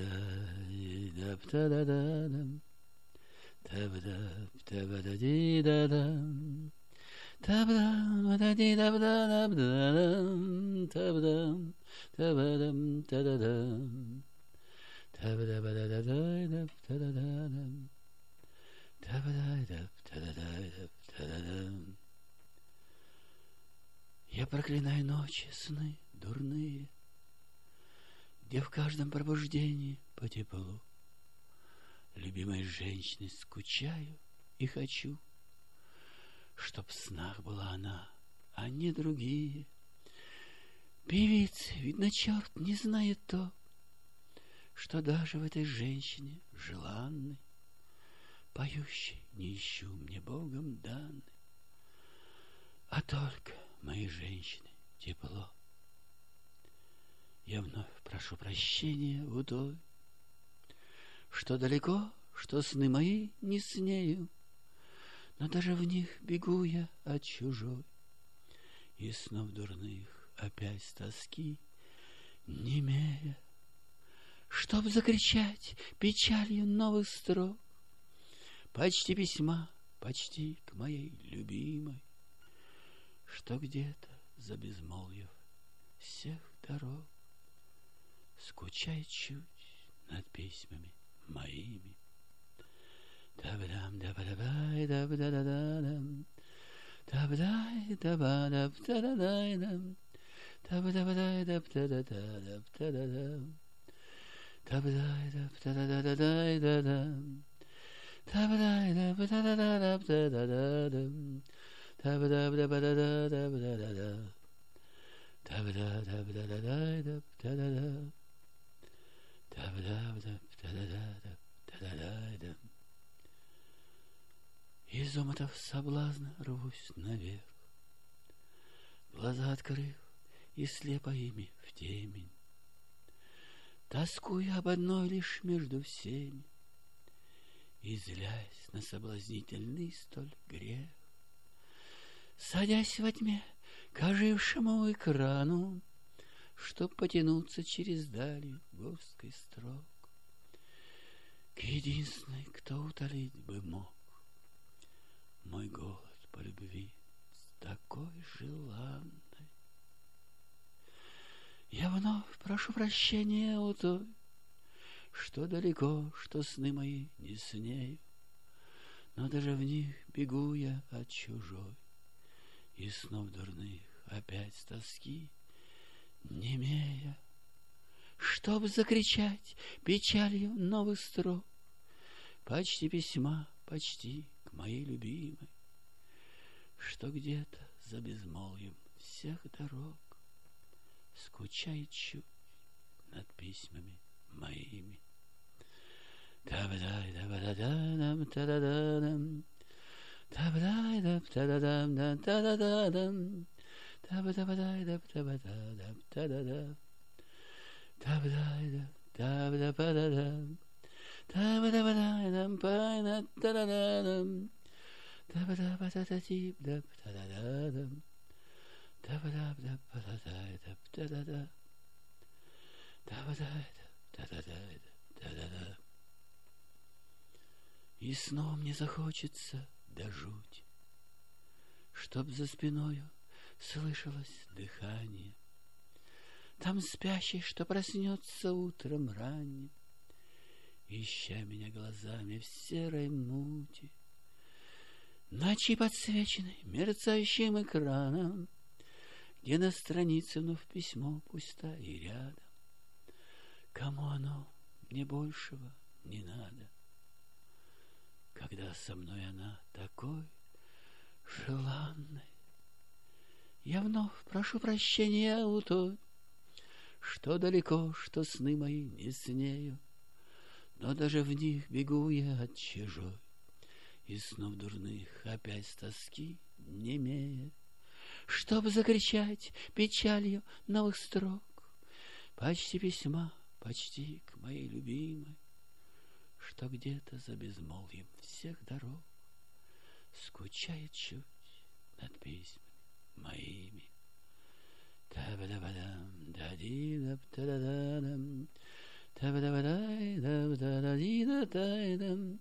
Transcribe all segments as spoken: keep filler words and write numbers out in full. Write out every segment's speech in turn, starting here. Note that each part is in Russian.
Та-ба-да-да-да-да-дам. Та-ба-да-та-ба-да-ди-да-дам. Та-ба-да-да-ди-да-ба-да-да-да-дам. Та-ба-дам. Та-ба-дам. Та-да-дам. Та-ба-да-ба-да-да-да-дам. Та-да-да-дам. Та-ба-да-дам. Та-да-да-дам. Та-да-дам. Я проклинаю ночи, сны дурные, где в каждом пробуждении по теплу любимой женщины скучаю и хочу, чтоб в снах была она, а не другие. Певицы, видно, черт не знает то, что даже в этой женщине желанной, поющей не ищу мне Богом данной, а только моей женщины тепло. Я вновь прошу прощения у той, что далеко, что сны мои не с нею, но даже в них бегу я от чужой, и снов дурных опять с тоски немея, чтоб закричать печалью новых строк, почти письма, почти к моей любимой, что где-то за безмолвьев всех дорог скучает чуть над письмами моими. Та-ба-дам, да-ба-да-бай, да-ба-да-да-да-дам. Та-ба-дай, да-ба-дам, та-да-дай-дам. Та-ба-да-ба-дай, да-ба-да-да-дам, та-да-дам. Та-ба-дай, да-ба-да-да-дай-да-дам. Та-ба-дай, да-ба-да-да-дам, та-да-да-дам. Та-ба-да-ба-да-ба-да-да-да-ба-да-да-да. Та-ба-да-да-ба-да-да-дай-да-да-да. Та-ба-да-ба-да-да-да-да-да-да. Из омутов соблазна рвусь наверх, глаза открыв и слепо ими в темень, тоскуя об одной лишь между всеми и злясь на соблазнительный столь грех. Садясь во тьме к ожившему экрану, чтоб потянуться через дали горсткой строк к единственной, кто утолить бы мог мой голод по любви с такой желанной. Я вновь прошу прощения у той, что далеко, что сны мои не с нею, но даже в них бегу я от чужой, и снов дурных опять с тоски немея, чтоб закричать печалью новых строк, почти письма, почти к моей любимой, что где-то за безмолвием всех дорог скучает чуть над письмами моими. Та-ба-дай, да-ба-да-да-дам, та-да-да-дам. Та-ба-дай, да-та-да-дам, да-та-да-да-дам. Та-ба-да-ба-дай, да-та-ба-да-дам, та-да-да. Та-ба-дай, да-та-ба-да-ба-да-дам. Та-ба-да-ба-дай-дам, пай-на, та-да-да-дам. Та-ба-да-ба-да-да-тип, да-та-да-да-дам. Та-ба-да-ба-да-ба-да-дай, да-та-да-да. Та-ба-дай, да-та-дай, да-та-да. И снова мне захочется до жути, чтоб за спиною слышалось дыхание там спящий, что проснется утром ранним, ища меня глазами в серой мути, ночи подсвеченной мерцающим экраном, где на странице вновь письмо пусто и рядом. Кому оно мне большего не надо, когда со мной она такой желанной. Я вновь прошу прощения у той, что далеко, что сны мои не с нею, но даже в них бегу я от чужой, и снов дурных опять с тоски немея, чтоб закричать печалью новых строк, почти письма, почти к моей любимой, что где-то за безмолвием всех дорог скучает чуть над письмами моими. Та-ба-да-ба-дам, да-ди-да-да-да-дам, та-ба-да-ба-дай, Та-ба-да-да-ди-да-дай-дам,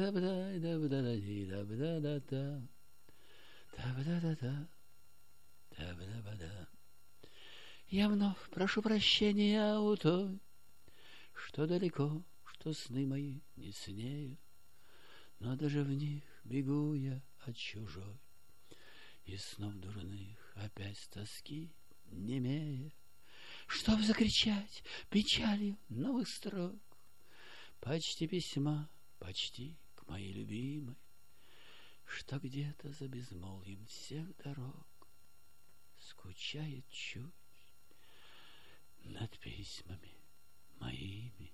та-ба-дай-да-ба-да-да-ди-да-ба-да-да-да, та-ба-да-да-да, та-ба-да-ба-да. Я вновь прошу прощения у той, что далеко, что сны мои не снею, но даже в них бегу я от чужой, и снов дурных опять с тоски немея, чтоб закричать печалью новых строк, почти письма, почти к моей любимой, что где-то за безмолвием всех дорог скучает чуть над письмами моими.